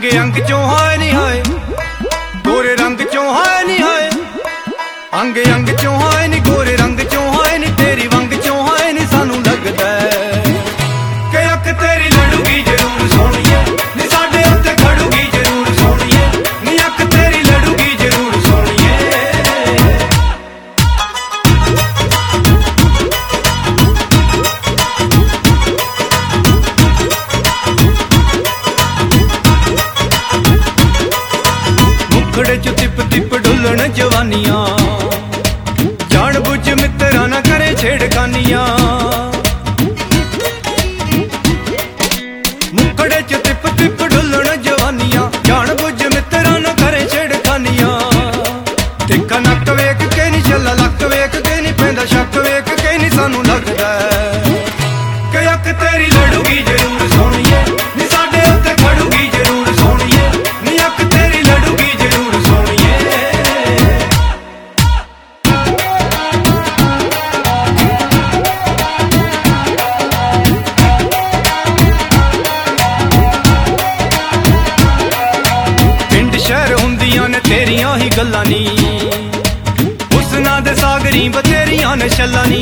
अंग अंग चों हाय नी हाय, गोरे रंग चों हाय नी हाय, अंग अंग चों हाय नी, गोरे रंग चों हाय नी, तेरी वंग चों हाय नी। सानू लगदा कि अख तेरी लड़ूगी जरूर सोहणीए, नी साडे उत्ते खड़ूगी जरूर सोहणीए, नी अख तेरी लड़ूगी जरूर सोहणीए। मुखड़े च तिप तिप डुलण जवानियां, जान बुझ मित्रा ना करे छेड़खानियां। मुखड़े च तिप तिप डुलण जवानियां, जान बुझ मित्रा ना करे छेड़खानियां। तिक्का नक वेख के नी छला लक वेख के नी, पैंदा शक वेख के नी। सानू लगदा कि अख तेरी लड़ूगी जरूर सोहणीए, नी साडे उत्ते खड़ूगी जरूर सोहणीए, नी अख तेरी लड़ूगी जरूर सोहणीए। पिंड शहर हुंदियां ने तेरियां ही गल्लां नी, हुस्नां दे सागरी बतेरियां ने छल्लां नी।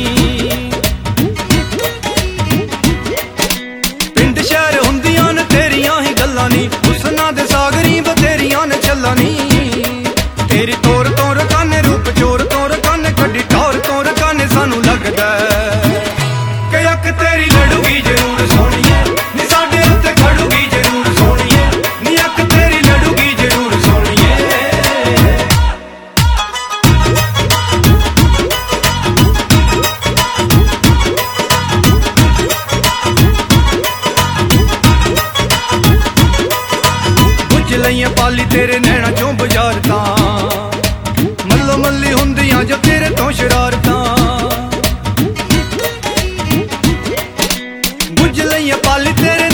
पिंड शहर हुंदियां ने तेरियां ही गल्लां नी, हुस्नां दे सागरी बतेरियां ने छल्लां नी। तेरी तोर तो रकाने रूप चोर तो रकाने, कड्डी टौर तो रकाने। सानू लगदा कि अख तेरी लड़ूगी जरूर सोहणीए, नी साडे उत्ते खड़ूगी जरूर सोहणीए, नी अख तेरी लड़ूगी जरूर सोहणीए। बुझ लईयां पाली तेरे नैना चों बुझारतां, मल्लो मल्ली हुंदियां जो तेरे तो शरारतां। बुझ लईयां पाली तेरे